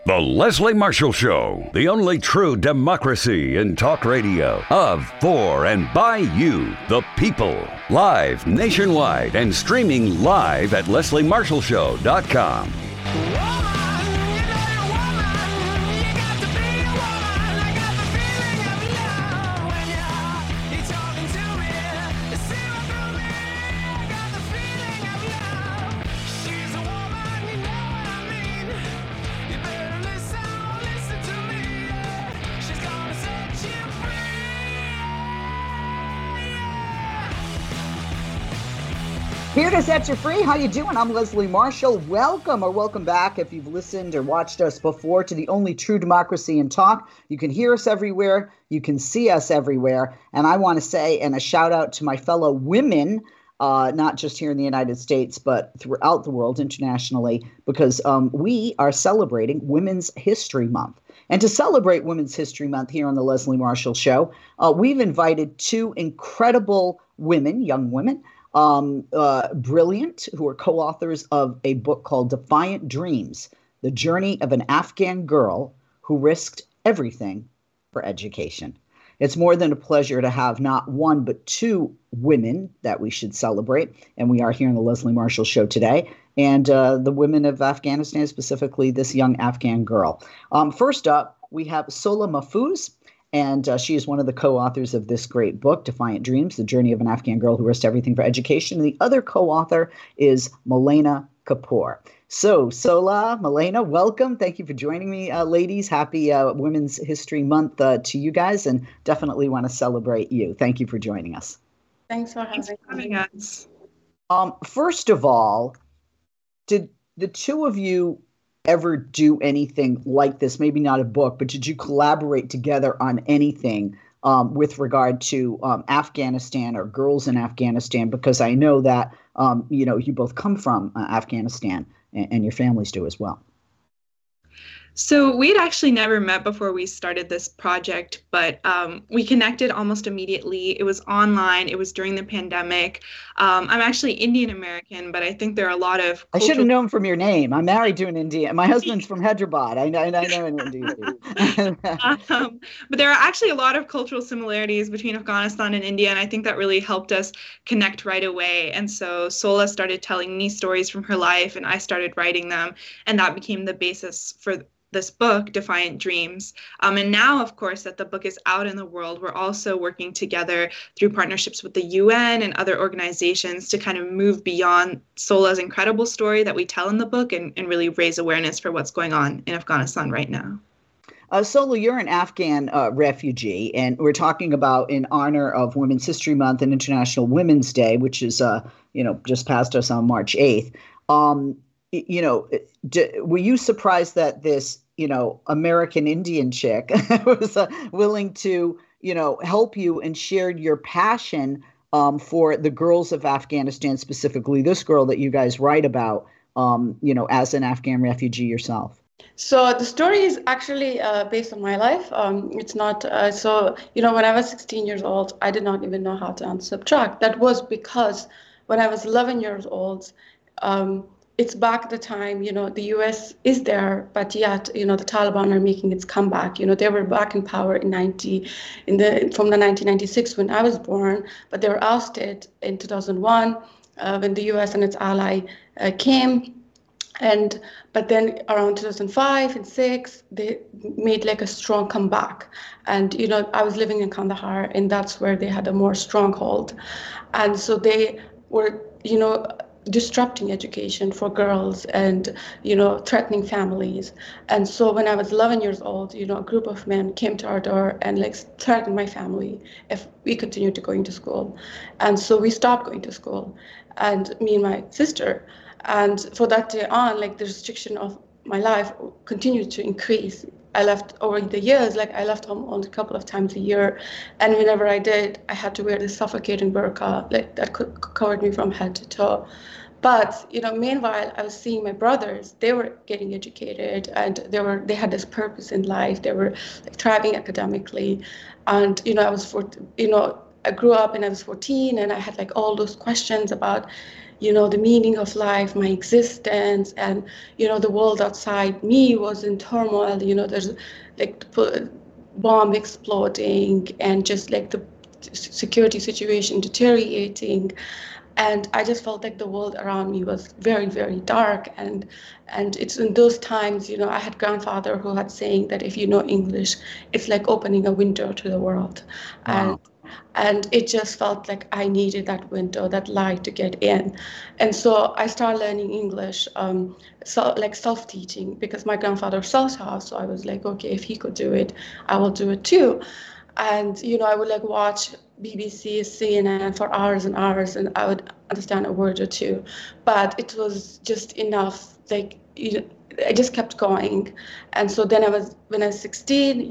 The Leslie Marshall Show, the only true democracy in talk radio, of, for, and by you, the people. Live nationwide and streaming live at lesliemarshallshow.com. Here to set you free. How you doing? I'm Leslie Marshall. Welcome or welcome back if you've listened or watched us before to the only true democracy in talk. You can hear us everywhere. You can see us everywhere. And I want to say, and a shout out to my fellow women, not just here in the United States, but throughout the world internationally, because we are celebrating Women's History Month. And to celebrate Women's History Month here on the Leslie Marshall Show, we've invited two incredible women, young women, brilliant, who are co-authors of a book called Defiant Dreams, The Journey of an Afghan Girl Who Risked Everything for Education. It's more than a pleasure to have not one, but two women that we should celebrate. And we are here on the Leslie Marshall Show today. And the women of Afghanistan, specifically this young Afghan girl. First up, we have Sola Mahfouz. And she is one of the co-authors of this great book, Defiant Dreams, The Journey of an Afghan Girl Who Risked Everything for Education. And the other co-author is Malaina Kapoor. So, Sola, Malaina, welcome. Thank you for joining me, ladies. Happy Women's History Month to you guys, and definitely want to celebrate you. Thank you for joining us. Thanks for having us. First of all, did the two of you ever do anything like this? Maybe not a book, but did you collaborate together on anything with regard to Afghanistan or girls in Afghanistan? Because I know that, you both come from Afghanistan and your families do as well. So we'd actually never met before we started this project, but we connected almost immediately. It was online. It was during the pandemic. I'm actually Indian American, but I think there are a lot of I should have known from your name. I'm married to an Indian. My husband's from Hyderabad. I know an Indian. But there are actually a lot of cultural similarities between Afghanistan and India, and I think that really helped us connect right away. And so Sola started telling me stories from her life, and I started writing them, and that became the basis for this book, Defiant Dreams. And now, of course, that the book is out in the world, we're also working together through partnerships with the UN and other organizations to kind of move beyond Sola's incredible story that we tell in the book and really raise awareness for what's going on in Afghanistan right now. Sola, you're an Afghan refugee, and we're talking about in honor of Women's History Month and International Women's Day, which is, just passed us on March 8th. Were you surprised that this American Indian chick was willing to, help you and shared your passion for the girls of Afghanistan, specifically this girl that you guys write about, as an Afghan refugee yourself? So the story is actually based on my life. It's not, when I was 16 years old, I did not even know how to subtract. That was because when I was 11 years old, it's back at the time, the U.S. is there, but yet, the Taliban are making its comeback. They were back in power from the 1996 when I was born, but they were ousted in 2001 when the U.S. and its ally came. But then around 2005 and 2006, they made like a strong comeback. And, I was living in Kandahar, and that's where they had a more stronghold. And so they were, disrupting education for girls and, threatening families. And so when I was 11 years old, a group of men came to our door and threatened my family if we continued to going to school. And so we stopped going to school, and me and my sister. And for that day on, the restriction of my life continued to increase. I left over the years, I left home only a couple of times a year. And whenever I did, I had to wear this suffocating burqa, that covered me from head to toe. But, meanwhile, I was seeing my brothers, they were getting educated, and they had this purpose in life. They were thriving academically. And, I was I grew up and I was 14 and I had like all those questions about, the meaning of life, my existence, and, the world outside me was in turmoil. There's like the bomb exploding and just like the security situation deteriorating. And I just felt like the world around me was very, very dark. And it's in those times, I had grandfather who had saying that if you know English, it's like opening a window to the world. Wow. And it just felt like I needed that window, that light to get in. And so I started learning English, so like self-teaching, because my grandfather self-taught. So I was like, okay, if he could do it, I will do it too. And, I would like watch BBC, CNN for hours and hours, and I would understand a word or two. But it was just enough, like, I just kept going. And so then when I was 16,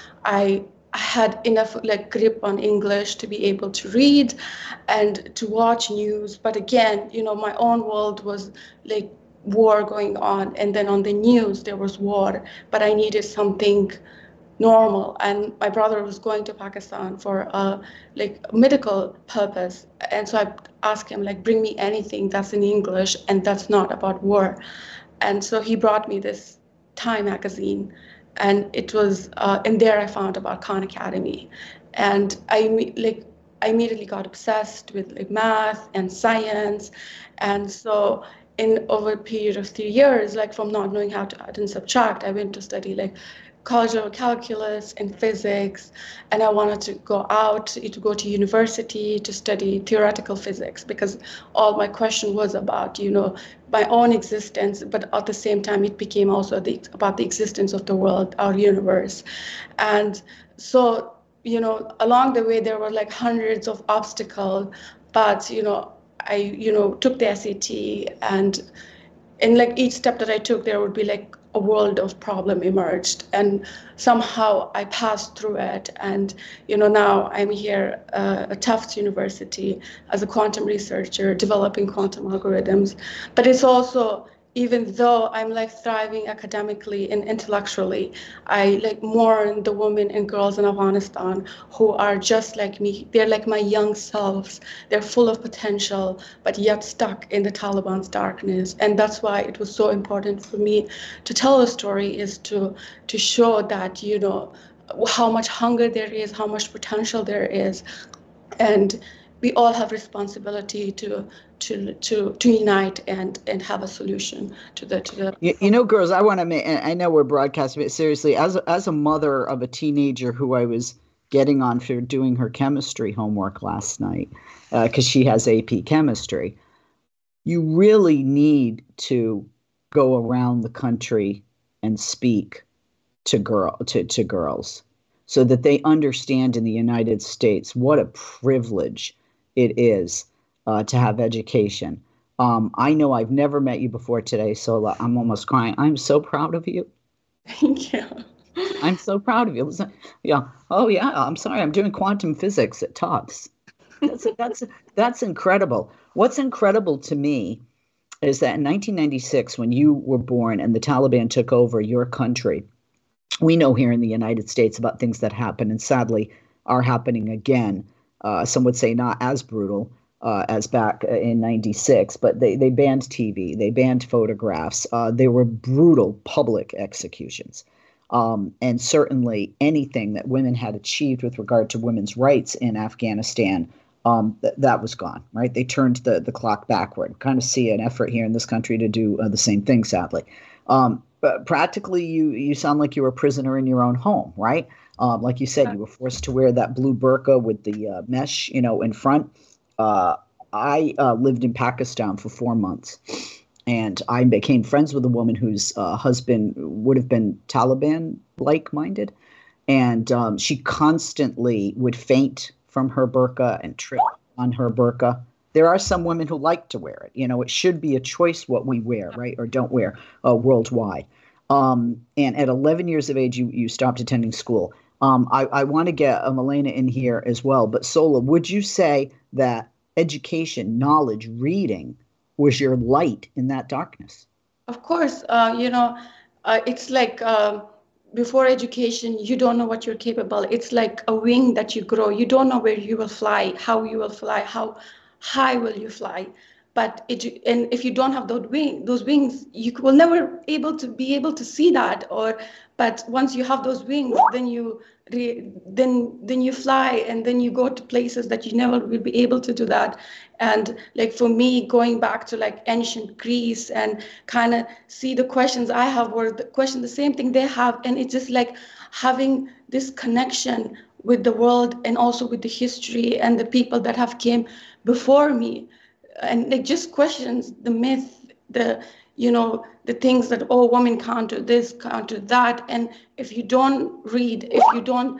I had enough like grip on English to be able to read and to watch news. But again, my own world was like war going on. And then on the news, there was war, but I needed something normal. And my brother was going to Pakistan for like medical purpose. And so I asked him, like, bring me anything that's in English and that's not about war. And so he brought me this Time magazine. And it was, and there I found about Khan Academy. And I immediately got obsessed with like math and science. And so in over a period of 3 years, like from not knowing how to add and subtract, I went to study like college level calculus and physics, and I wanted to go to university to study theoretical physics, because all my question was about, my own existence, but at the same time it became also about the existence of the world, our universe. And so, along the way there were like hundreds of obstacles, but I took the SAT, and in like each step that I took, there would be like a world of problem emerged, and somehow I passed through it. And now I'm here at Tufts University as a quantum researcher developing quantum algorithms. But it's also, even though I'm like thriving academically and intellectually, I like mourn the women and girls in Afghanistan who are just like me. They're like my young selves. They're full of potential, but yet stuck in the Taliban's darkness. And that's why it was so important for me to tell a story, is to show that, how much hunger there is, how much potential there is. And we all have responsibility to unite and have a solution to the girls, I want to make, and I know we're broadcasting, but seriously, as a mother of a teenager who I was getting on for doing her chemistry homework last night, because she has AP chemistry, you really need to go around the country and speak to girls so that they understand in the United States what a privilege it is to have education. I know I've never met you before today, Sola. I'm almost crying. I'm so proud of you. Thank you. I'm so proud of you. Listen, yeah. Oh yeah. I'm sorry. I'm doing quantum physics at Tufts. That's incredible. What's incredible to me is that in 1996, when you were born and the Taliban took over your country, we know here in the United States about things that happen and sadly are happening again. Some would say not as brutal as back in 96, but they banned TV, they banned photographs. They were brutal public executions. And certainly anything that women had achieved with regard to women's rights in Afghanistan, that was gone, right? They turned the clock backward. Kind of see an effort here in this country to do the same thing, sadly. But practically, you sound like you were a prisoner in your own home, right? Like you said, you were forced to wear that blue burqa with the mesh, in front. I lived in Pakistan for 4 months, and I became friends with a woman whose husband would have been Taliban-like minded, and she constantly would faint from her burqa and trip on her burqa. There are some women who like to wear it. It should be a choice what we wear, right, or don't wear worldwide. And at 11 years of age, you stopped attending school. I want to get Milena in here as well. But Sola, would you say that education, knowledge, reading was your light in that darkness? Of course. It's like before education, you don't know what you're capable. It's like a wing that you grow. You don't know where you will fly, how you will fly, how high will you fly. But and if you don't have those wings, you will never be able to see that. But once you have those wings, then you fly, and then you go to places that you never will be able to do that. And like for me, going back to like ancient Greece and kind of see the questions I have, or the same thing they have, and it's just like having this connection with the world and also with the history and the people that have came before me, and like just questions the myth, the things that, oh, women can't do this, can't do that. And if you don't read, if you don't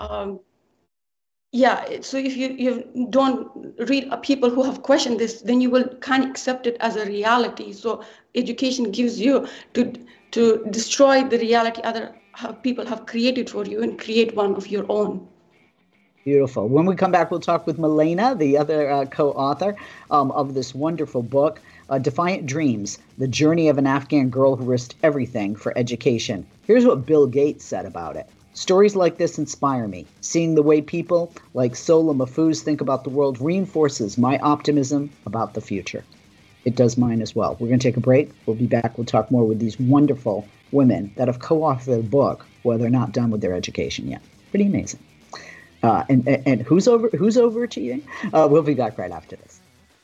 so if you don't read people who have questioned this, then you will kind of accept it as a reality. So education gives you to destroy the reality people have created for you and create one of your own. Beautiful. When we come back, we'll talk with Milena, the other co-author of this wonderful book, Defiant Dreams, The Journey of an Afghan Girl Who Risked Everything for Education. Here's what Bill Gates said about it. Stories like this inspire me. Seeing the way people like Sola Mahfouz think about the world reinforces my optimism about the future. It does mine as well. We're going to take a break. We'll be back. We'll talk more with these wonderful women that have co-authored a book while they're not done with their education yet. Pretty amazing. And who's overachieving? We'll be back right after this.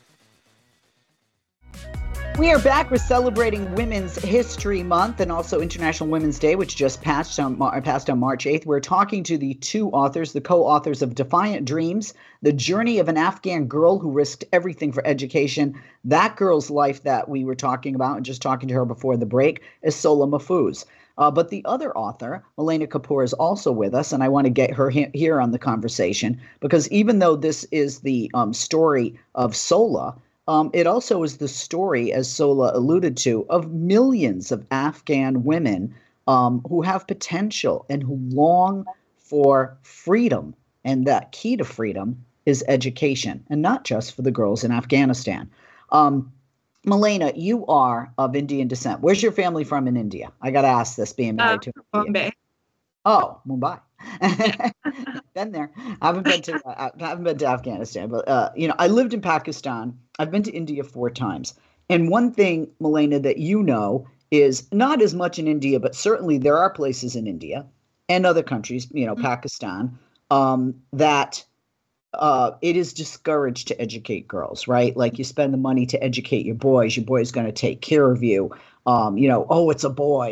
We are back. We're celebrating Women's History Month and also International Women's Day, which just passed on March 8th. We're talking to the two authors, the co-authors of Defiant Dreams, The Journey of an Afghan Girl Who Risked Everything for Education. That girl's life that we were talking about and just talking to her before the break is Sola Mahfouz. But the other author, Milena Kapur, is also with us, and I want to get her here on the conversation because even though this is the story of Sola, it also is the story, as Sola alluded to, of millions of Afghan women who have potential and who long for freedom. And that key to freedom is education, and not just for the girls in Afghanistan. Milena, you are of Indian descent. Where's your family from in India? I got to ask this, being married to Bombay. Oh, Mumbai. Been there. I haven't been to Afghanistan, but I lived in Pakistan. I've been to India 4 times. And one thing, Milena, that you know is not as much in India, but certainly there are places in India and other countries, Pakistan, that it is discouraged to educate girls, right? Like you spend the money to educate your boy's going to take care of you. It's a boy,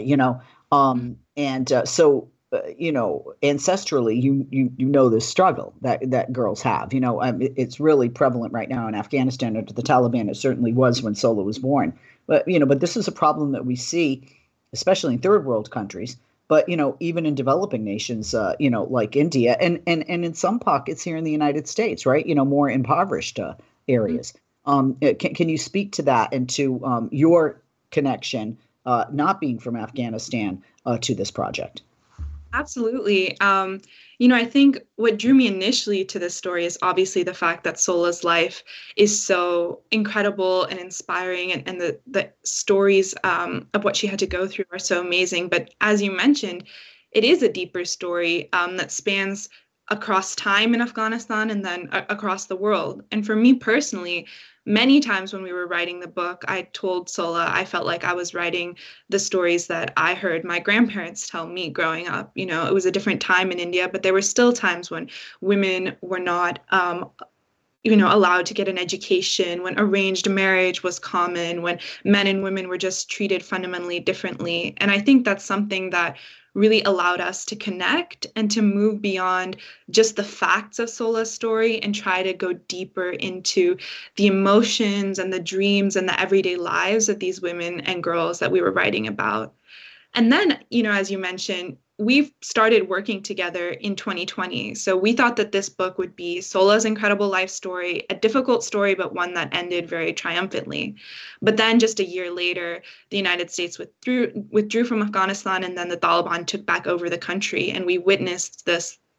so ancestrally, you know the struggle that girls have. It's really prevalent right now in Afghanistan under the Taliban. It certainly was when Sola was born. But this is a problem that we see, especially in third world countries. But even in developing nations, like India, and in some pockets here in the United States, right? More impoverished areas. Can you speak to that and to your connection, not being from Afghanistan, to this project? Absolutely. I think what drew me initially to this story is obviously the fact that Sola's life is so incredible and inspiring, and the stories of what she had to go through are so amazing. But as you mentioned, it is a deeper story that spans across time in Afghanistan and then across the world. And for me personally, many times when we were writing the book, I told Sola I felt like I was writing the stories that I heard my grandparents tell me growing up. It was a different time in India, but there were still times when women were not, allowed to get an education, when arranged marriage was common, when men and women were just treated fundamentally differently. And I think that's something that really allowed us to connect and to move beyond just the facts of Sola's story and try to go deeper into the emotions and the dreams and the everyday lives of these women and girls that we were writing about. And then, as you mentioned, we've started working together in 2020. So we thought that this book would be Sola's incredible life story, a difficult story, but one that ended very triumphantly. But then just a year later, the United States withdrew from Afghanistan, and then the Taliban took back over the country. And we witnessed this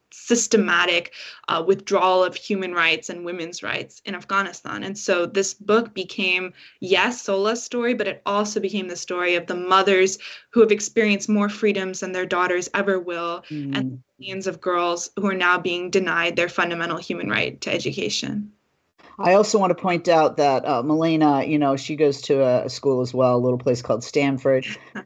systematic withdrawal of human rights and women's rights in Afghanistan. And so this book became, yes, Sola's story, but it also became the story of the mothers who have experienced more freedoms than their daughters ever will, and millions of girls who are now being denied their fundamental human right to education. I also want to point out that Milena, she goes to a school as well, a little place called Stanford.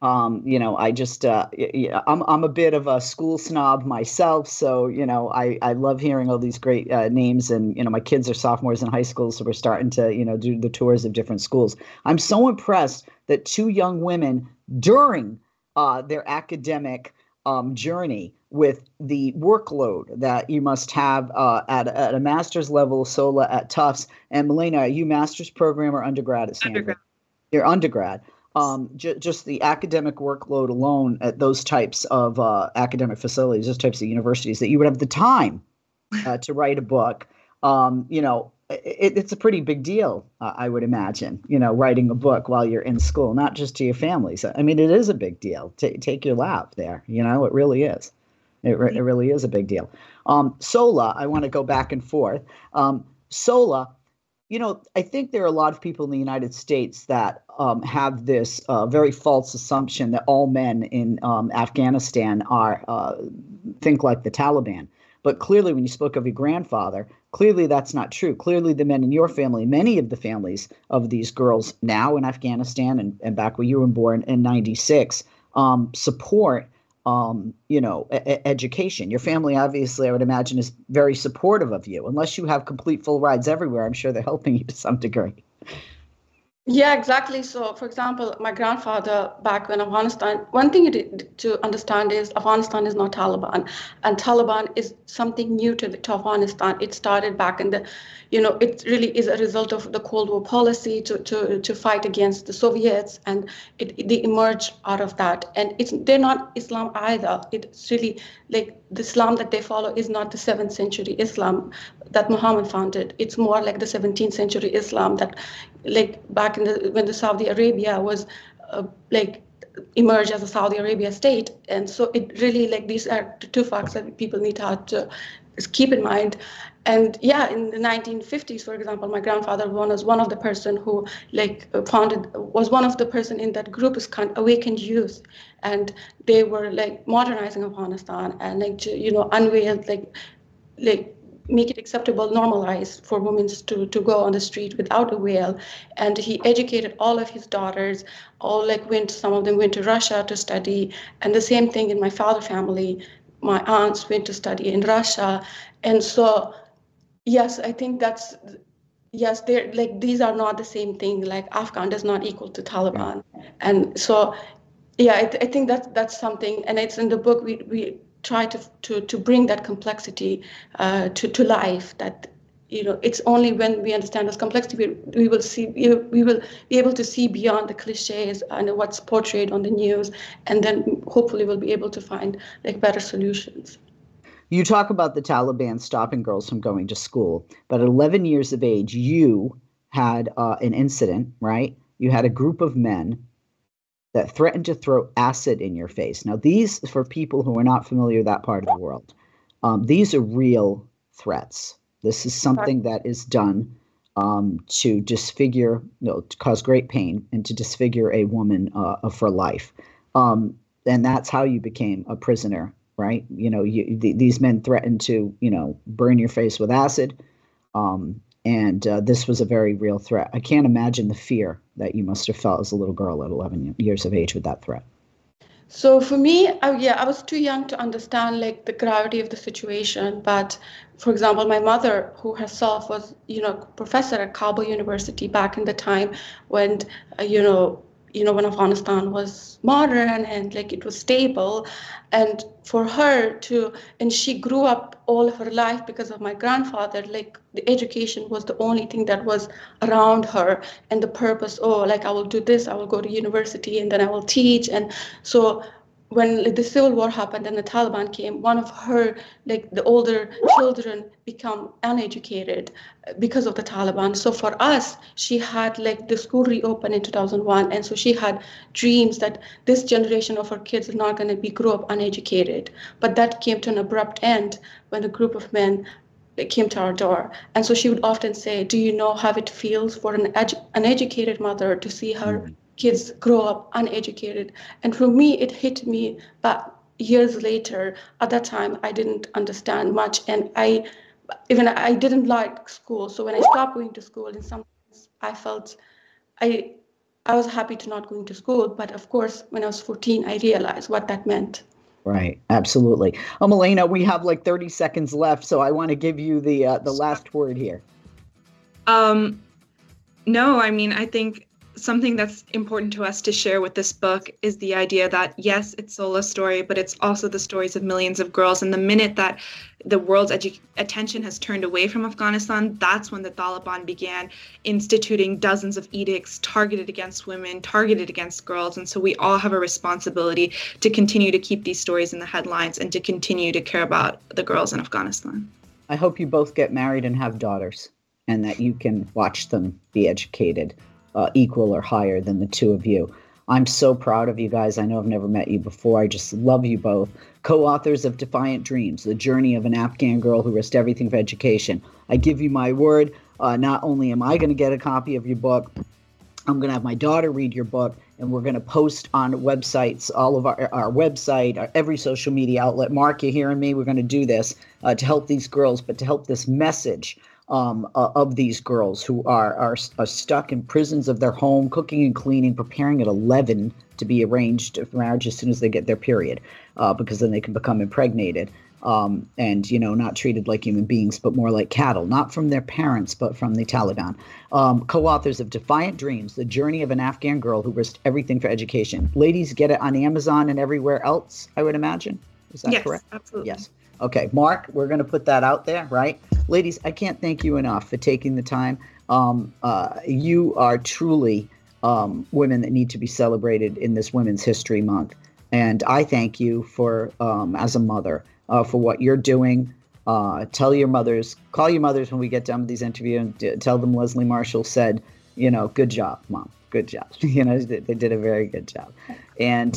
I just, I'm a bit of a school snob myself. So, I love hearing all these great names. And, my kids are sophomores in high school. So we're starting to, do the tours of different schools. I'm so impressed that two young women during their academic journey with the workload that you must have at a master's level, Sola at Tufts. And Milena, are you master's program or undergrad at Stanford? Undergrad. You're undergrad. Just the academic workload alone at those types of academic facilities, those types of universities, that you would have the time to write a book. It's a pretty big deal, I would imagine, writing a book while you're in school, not just to your families. I mean, it is a big deal. Take your lap there. It really is. It really is a big deal. Sola, I want to go back and forth. Sola, I think there are a lot of people in the United States that have this very false assumption that all men in Afghanistan think like the Taliban. But clearly, when you spoke of your grandfather, clearly that's not true. Clearly, the men in your family, many of the families of these girls now in Afghanistan and back where you were born in 96, support education. Your family, obviously, I would imagine, is very supportive of you. Unless you have complete full rides everywhere, I'm sure they're helping you to some degree. Yeah, exactly. So, for example, my grandfather back in Afghanistan, one thing to understand is Afghanistan is not Taliban, and Taliban is something new to Afghanistan. It started back in the, it really is a result of the Cold War policy to fight against the Soviets, and they emerged out of that. And they're not Islam either. It's really like the Islam that they follow is not the 7th century Islam that Muhammad founded. It's more like the 17th century Islam that, like back in when the Saudi Arabia was emerged as a Saudi Arabia state. And so it really, these are the two facts that people need to keep in mind. And yeah, in the 1950s, for example, my grandfather was one of the person who was one of the person in that group is kind of Awakened Youth, and they were modernizing Afghanistan and unveiled make it acceptable, normalized for women to go on the street without a veil. And he educated all of his daughters, some of them went to Russia to study. And the same thing in my father's family, my aunts went to study in Russia. And so, yes, I think they're these are not the same thing. Afghan does not equal to Taliban. And so, yeah, I think that's something, and it's in the book, we try to bring that complexity to life. That it's only when we understand this complexity we will be able to see beyond the cliches and what's portrayed on the news, and then hopefully we'll be able to find better solutions. You talk about the Taliban stopping girls from going to school, but at 11 years of age, you had an incident, right? You had a group of men that threatened to throw acid in your face. Now, these, for people who are not familiar with that part of the world, these are real threats. This is something that is done to disfigure, to cause great pain and to disfigure a woman for life. And that's how you became a prisoner, right? These men threatened to, burn your face with acid. And this was a very real threat. I can't imagine the fear that you must have felt as a little girl at 11 years of age with that threat. So for me, I was too young to understand the gravity of the situation. But for example, my mother, who herself was, professor at Kabul University back in the time when, when Afghanistan was modern and it was stable, and for her and she grew up all of her life because of my grandfather, the education was the only thing that was around her, and the purpose, I will do this, I will go to university and then I will teach. And so when the civil war happened and the Taliban came, one of her, like the older children, become uneducated because of the Taliban. So for us, she had like the school reopened in 2001, and so she had dreams that this generation of her kids are not going to grow up uneducated. But that came to an abrupt end when a group of men came to our door. And so she would often say, do you know how it feels for an educated mother to see her kids grow up uneducated? And for me, it hit me, but years later, at that time, I didn't understand much. And I didn't like school. So when I stopped going to school, in some ways, I felt I was happy to not going to school. But of course, when I was 14, I realized what that meant. Right. Absolutely. Elena, we have like 30 seconds left, so I want to give you the last word here. No, I mean, I think something that's important to us to share with this book is the idea that, yes, it's Sola's story, but it's also the stories of millions of girls. And the minute that the world's attention has turned away from Afghanistan, that's when the Taliban began instituting dozens of edicts targeted against women, targeted against girls. And so we all have a responsibility to continue to keep these stories in the headlines and to continue to care about the girls in Afghanistan. I hope you both get married and have daughters, and that you can watch them be educated equal or higher than the two of you. I'm so proud of you guys. I know I've never met you before. I just love you both. Co-authors of Defiant Dreams, The Journey of an Afghan Girl Who Risked Everything for Education. I give you my word, not only am I going to get a copy of your book, I'm going to have my daughter read your book, and we're going to post on websites, all of our website, every social media outlet. Mark, you're hearing me? We're going to do this to help these girls, but to help this message of these girls who are stuck in prisons of their home, cooking and cleaning, preparing at 11 to be arranged for marriage as soon as they get their period, because then they can become impregnated and, not treated like human beings, but more like cattle, not from their parents, but from the Taliban. Co-authors of Defiant Dreams, The Journey of an Afghan Girl Who Risked Everything for Education. Ladies, get it on Amazon and everywhere else, I would imagine. Is that correct? Yes, absolutely. Yes. Okay, Mark, we're going to put that out there, right? Ladies, I can't thank you enough for taking the time. You are truly women that need to be celebrated in this Women's History Month. And I thank you for, as a mother, for what you're doing. Call your mothers when we get done with these interviews, and tell them Leslie Marshall said, good job, Mom, good job. They did a very good job. And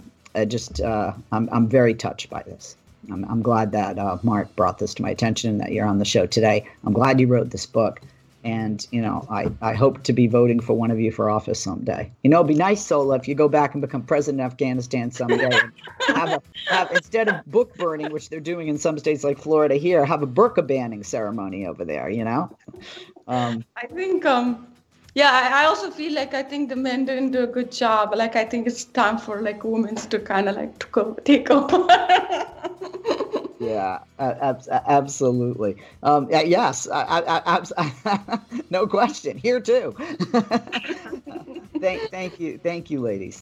I'm very touched by this. I'm glad that Mark brought this to my attention, that you're on the show today. I'm glad you wrote this book. And, I hope to be voting for one of you for office someday. It'd be nice, Sola, if you go back and become president of Afghanistan someday. And have instead of book burning, which they're doing in some states like Florida here, have a burqa banning ceremony over there, I think, I also feel like I think the men didn't do a good job. Like, I think it's time for women to kind of take over. Yeah, absolutely. Yes, no question. Here too. Thank you, ladies.